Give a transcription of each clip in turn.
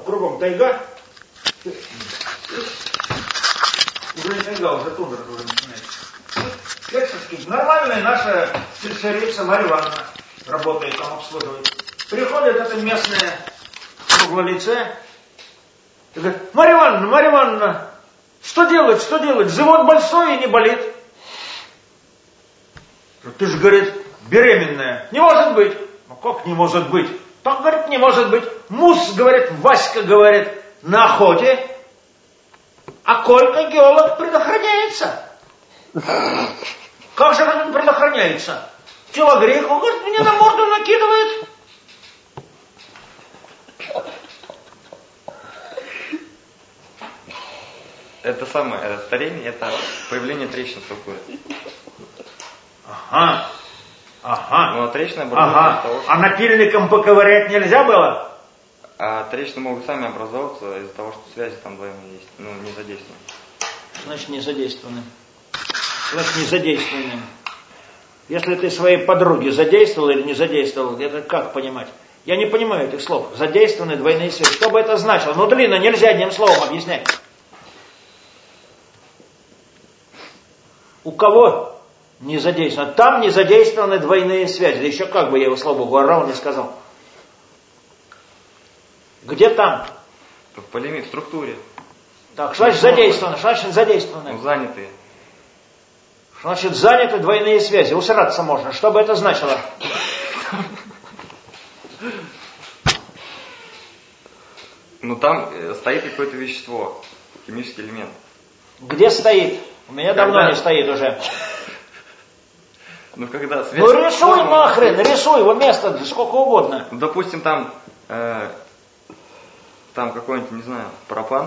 кругом тайга. Уже не тайга, уже тундра уже начинается. Нормальная наша фельдшерица Марья Ивановна работает, там обслуживает. Приходит это местное круглолицее. И говорит, Марья Ивановна, что делать? Живот большой и не болит. Ты же, говорит, беременная. Не может быть. Ну как не может быть? Так, говорит, не может быть. Мус, говорит, Васька, говорит, на охоте. А Колька, геолог, предохраняется. Как же он предохраняется? Телогрейку, говорит, мне на морду накидывает. Это самое, это старение, это появление трещин в структуре. Ага. Но трещины образуются из того, что... А напильником поковырять нельзя было? А трещины могут сами образовываться из-за того, что связи там двойные есть, не задействованы. Значит, не задействованы. Если ты своей подруге задействовал или не задействовал, это как понимать? Я не понимаю этих слов. Задействованы двойные связи. Что бы это значило? Ну, длинно, нельзя одним словом объяснять. У кого не задействовано? Там не задействованы двойные связи. Да еще как бы я его, слава богу, орал, не сказал. Где там? В полиме, в структуре. Так, что значит задействованы? Что значит задействованы? Занятые. Что значит заняты двойные связи? Усраться можно. Что бы это значило? Там стоит какое-то вещество, химический элемент. Где стоит? У меня давно не стоит уже. Когда связь... рисуй нахрен, рисуй его место, сколько угодно. Допустим, там какой-нибудь, не знаю, пропан.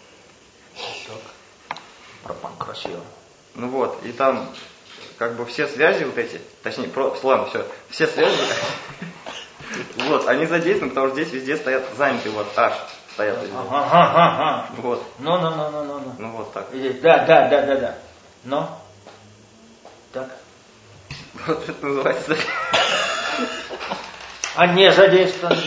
Пропан красиво. И там все связи вот эти, точнее, ладно, все связи, они задействованы, потому что здесь везде стоят занятые, H стоят. Ага. Вот. Ну. Вот так. Да. Ну? Так. Вот это называется. А не задействованы?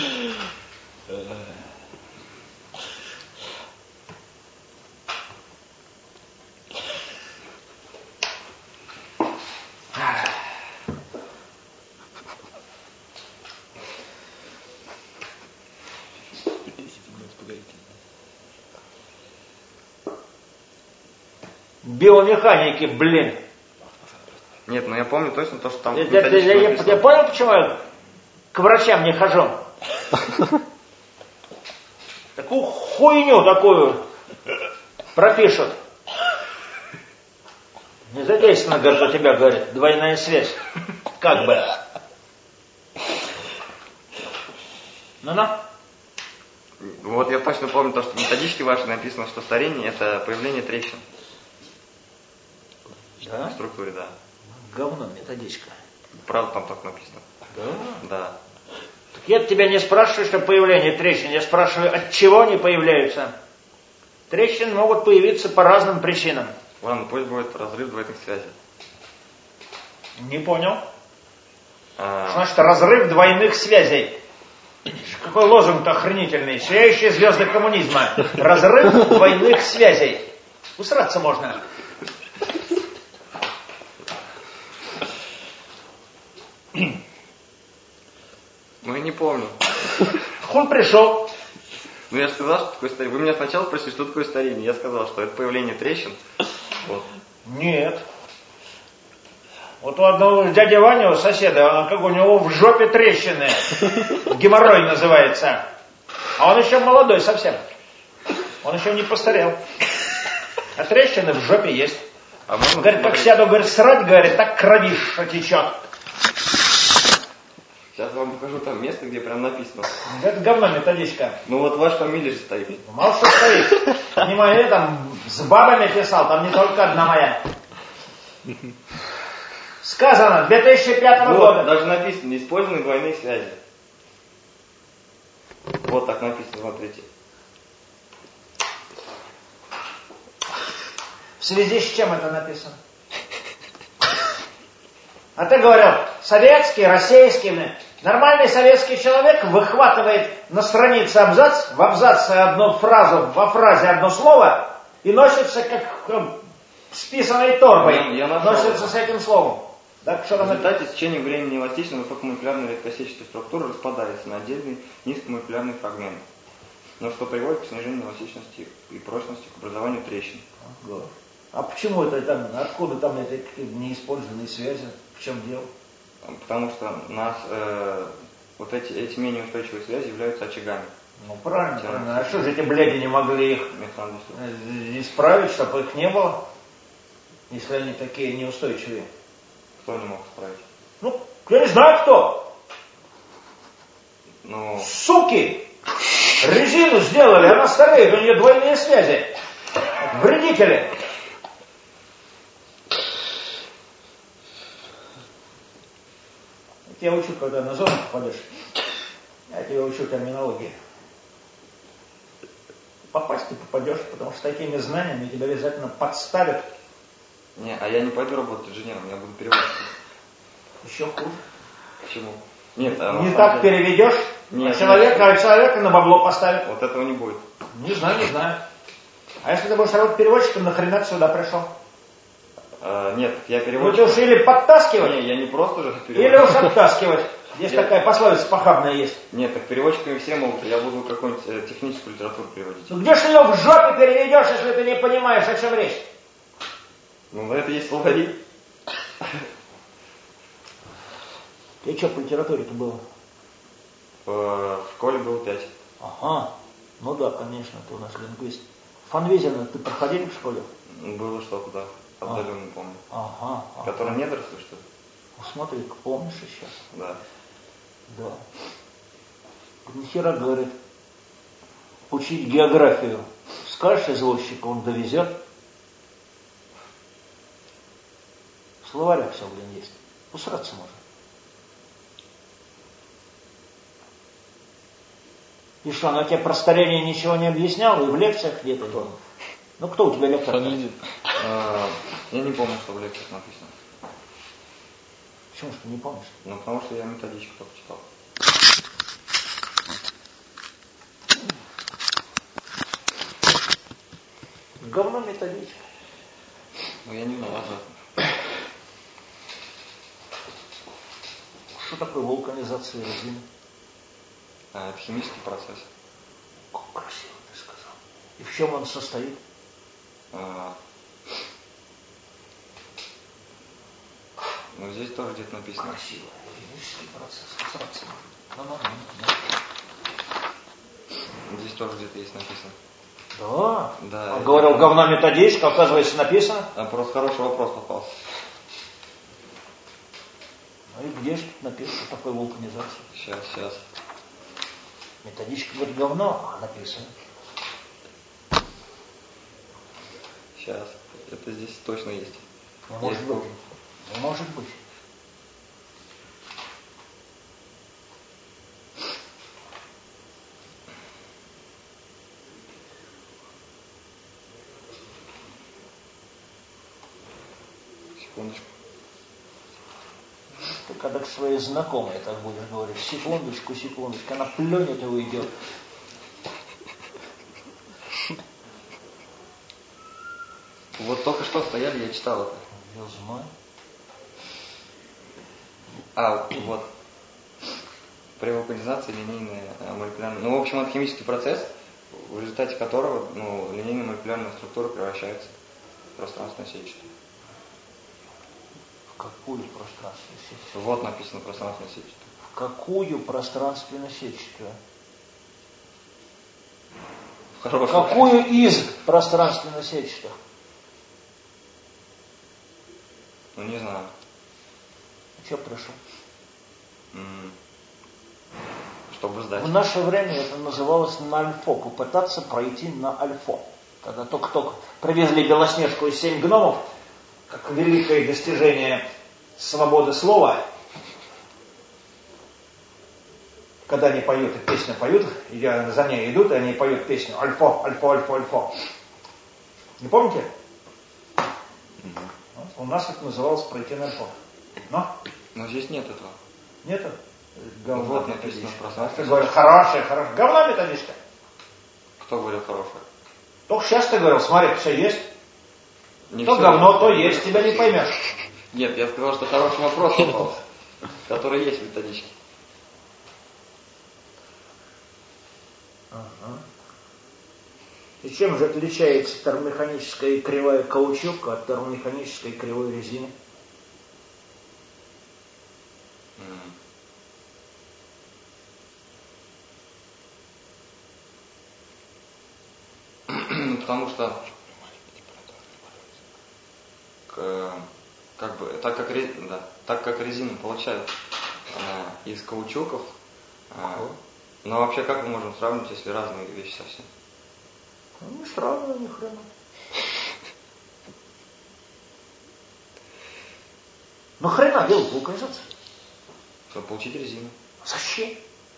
Биомеханики, блин. Нет, я помню точно то, что там... Я понял, почему я к врачам не хожу? Такую хуйню такую пропишут. Не задействовано, говорит, у тебя, говорит, двойная связь. Как бы. Ну-ну. Вот я точно помню то, что в методичке вашей написано, что старение это появление трещин. Да? В структуре, да. Говно методичка. Правда там так написано. Да? Да. Так я тебя не спрашиваю, что появление трещин, я спрашиваю, от чего они появляются. Трещины могут появиться по разным причинам. Ладно, пусть будет разрыв двойных связей. Не понял. Что значит разрыв двойных связей? Какой лозунг-то охренительный. Сияющие звезды коммунизма. Разрыв двойных связей. Усраться можно. Я не помню. Он пришел. Я же сказал, что такое старение. Вы меня сначала спросили, что такое старение. Я сказал, что это появление трещин. Вот. Нет. Вот у одного дяди Ваня, у соседа, у него в жопе трещины. Геморрой называется. А он еще молодой совсем. Он еще не постарел. А трещины в жопе есть. Говорит, как сяду, говорит, срать, говорит, так кровиша течет. Сейчас вам покажу там место, где прям написано. Это говно методичка. Ваша фамилия же стоит. Мало что стоит. Не моя, там с бабами писал, там не только одна моя. Сказано, 2005 года. Даже написано, неиспользованные двойные связи. Вот так написано, смотрите. В связи с чем это написано? А ты говорил, советские, российскими. Нормальный советский человек выхватывает на странице абзац, в абзаце одну фразу, во фразе одно слово и носится как с писаной торбой. Носится с этим словом. Так, что в результате с течением времени эластичная высокомолекулярная редкосечная структура распадается на отдельные низкомолекулярные фрагменты. Но что приводит к снижению эластичности и прочности, к образованию трещин. А почему это там, откуда там эти неиспользованные связи? В чем дело? Потому что нас вот эти менее устойчивые связи являются очагами. Ну правильно, правильно. А что же эти бляди не могли их исправить, чтобы их не было, если они такие неустойчивые? Кто не мог исправить? Ну, я не знаю кто. Ну... Суки! Резину сделали, она стареет, у нее двойные связи. Вредители. Я учу, когда на зону попадешь. Я тебя учу терминологии. Попасть ты попадешь, потому что такими знаниями тебя обязательно подставят. Не, а я не пойду работать инженером, я буду переводчиком. Еще хуже. Почему? Нет, не так деле... переведешь, нет, человека на бабло поставят. Вот этого не будет. Не знаю, не знаю. А если ты будешь работать переводчиком, нахрена ты сюда пришел? Нет, я переводчик. Ну ты уж или подтаскивать, не, я не просто же переводчик. Или уж оттаскивать. Здесь такая пословица похабная есть. Нет, так переводчиками все могут, я буду какую-нибудь техническую литературу переводить. Ну где ж ты ее в жопе переведешь, если ты не понимаешь, о чем речь? Ну, на это есть словари. Ты что по литературе-то было? В школе было 5. Ага, ну да, конечно, ты у нас лингвист. Фанвизина ты проходил в школе? Было что-то, да. Отдаленно помню. Ага. Который недоросли, что ли? Ну смотри, помнишь еще? Да. Да. Нихера, говорит, учить географию. Скажешь извозчику, он довезет. В словарях все, блин, есть. Усраться можно. И что, она тебе про старение ничего не объясняла? И в лекциях где-то? Ну кто у тебя лектор? Я не помню, что в лекциях написано. Почему что не помнишь? Ну, потому что я методичку только читал. Говно методичка. Ну, я не знаю, Что такое вулканизация резины? Это химический процесс. Как красиво ты сказал. И в чем он состоит? Ну, здесь тоже где-то написано. Красиво. Химический процесс. Здесь тоже где-то есть написано. Да? Да. Он говорил, говно методичка, оказывается, написано. Просто хороший вопрос попался. Ну и где же тут написано, что такое вулканизация? Сейчас. Методичка говорит говно, а написано. Сейчас. Это здесь точно есть. Ну, может быть. Может быть. Секундочку. Ты когда к своей знакомой так будешь говорить, секундочку, она плюнет и уйдет. Вот только что стояли, я читал это. Я знаю. Вот. При вулканизации линейная молекулярная... Ну, в общем, это химический процесс, в результате которого линейная молекулярная структура превращается в пространственно-сетчатую. В какую пространственно-сетчатую? Вот написано пространственно-сетчатую. В какую пространственно-сетчатую? Какую из пространственно-сетчатых? Ну, не знаю. Что пришел? Чтобы сдать. В наше время это называлось на альфо, попытаться пройти на альфо. Когда только-только привезли Белоснежку и 7 гномов, как великое достижение свободы слова, когда они поют, и песню поют, и за ней идут, и они поют песню «Альфо, альфо, альфо, альфо». Не помните? У нас это называлось «Пройти на альфо». Но здесь нет этого. Нет? Говно Вот написано в Ты пространстве. говоришь, хорошая. Говно методичка. Кто говорил хорошее? Только сейчас ты говорил, смотри, все есть. Не То всё. говно, то есть, тебя не поймешь. Нет, я сказал, что хороший вопрос попался, который есть в методичке. Ага. И чем же отличается термомеханическая и кривая каучука от термомеханической и кривой резины? Потому что так как резину получают из каучуков, но вообще как мы можем сравнить, если разные вещи совсем? Ну, не сравнивай ни хрена. Ну хрена делать вулканизацию? Чтобы получить резину. Зачем?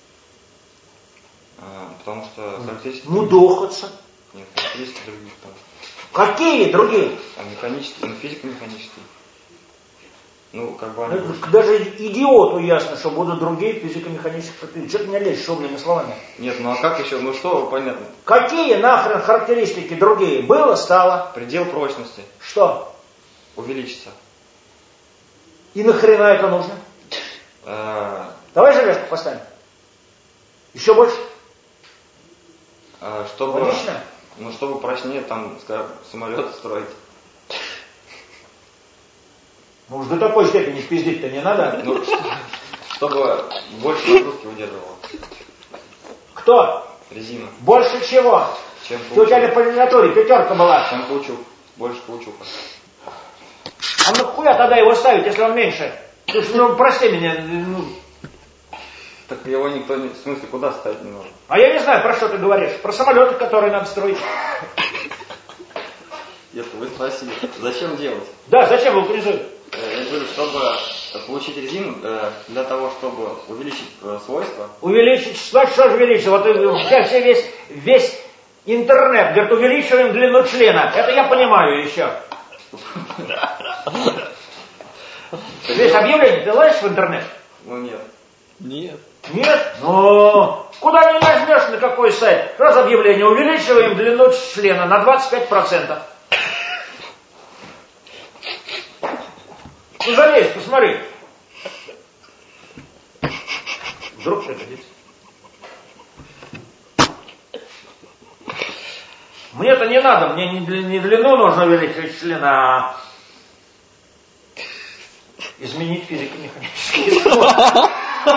Потому что характеристики... Мудохаться. Нет, характеристики другие. Там. Какие другие? Механические, физико-механические. Ну, как бы они... Даже идиоту ясно, что будут другие физико-механические характеристики. Что ты меня лезешь шумными словами? Нет, ну а как еще? Ну что, понятно. Какие нахрен характеристики другие? Было, стало. Предел прочности. Что? Увеличится. И нахрена это нужно? Давай железку поставим. Еще больше? Чтобы... Логично? Ну, чтобы прочнее там, скажем, самолет строить. Ну уж до такой степени пиздить-то не надо. Ну, чтобы больше нагрузки выдерживало. Кто? Резина. Больше чего? Чем Ты у тебя на полинатуре 5 была. Чем каучук. Больше каучука. А нахуя тогда его ставить, если он меньше? Ну, прости меня. Ну. Так его никто не... В смысле, куда ставить не нужно? А я не знаю, про что ты говоришь. Про самолеты, которые надо строить. Нет, вы спросили, зачем делать? Да, зачем вулканизуют? Я говорю, чтобы получить резину, для того, чтобы увеличить свойства. Увеличить, что же увеличить? Вот весь интернет говорит, увеличиваем длину члена. Это я понимаю еще. Весь объявление ты лазишь в интернет? Ну нет. Нет. Нет? Ну, куда не нажмешь, на какой сайт? Раз объявление, увеличиваем длину члена на 25%. Ну, залезь, посмотри. Вдруг что-то здесь. Мне-то не надо, мне не длину нужно увеличивать члена, а изменить физико-механические законы.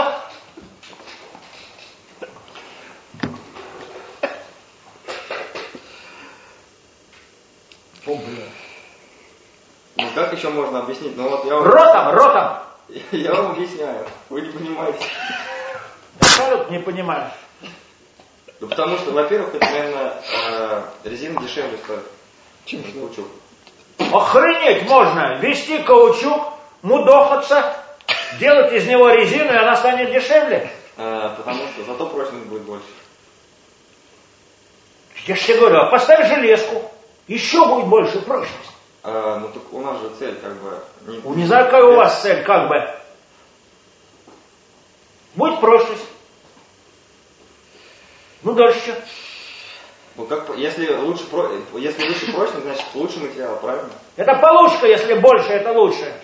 О, бля. Ну как еще можно объяснить? Ну вот я вам... Ротом! Я вам объясняю. Вы не понимаете. Абсолютно не понимаешь. Ну потому что, во-первых, это, наверное, резина дешевле стоит, чем каучук. Охренеть можно! Вести каучук, мудохаться, делать из него резину, и она станет дешевле. Потому что зато прочность будет больше. Я же тебе говорю, а поставь железку, еще будет больше прочность. Ну так у нас же цель как бы... Не знаю, какая у вас цель, как бы. Будет прочность. Ну дальше что? Ну как, если выше прочность, значит лучше материал, правильно? Это получка, если больше, это лучше.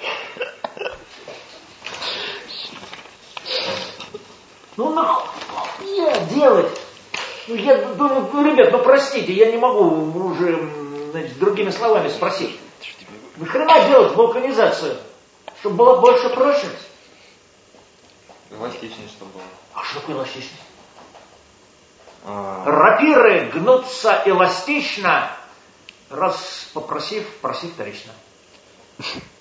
Ну нахуя делать? Ну я думаю, ну, ребят, ну простите, я не могу уже, значит, другими словами спросить. Нахрена делать вулканизацию? Чтобы была больше прочность? Эластичность, чтобы было. А что такое эластичность? Рапиры гнутся эластично, раз попросив, проси вторично.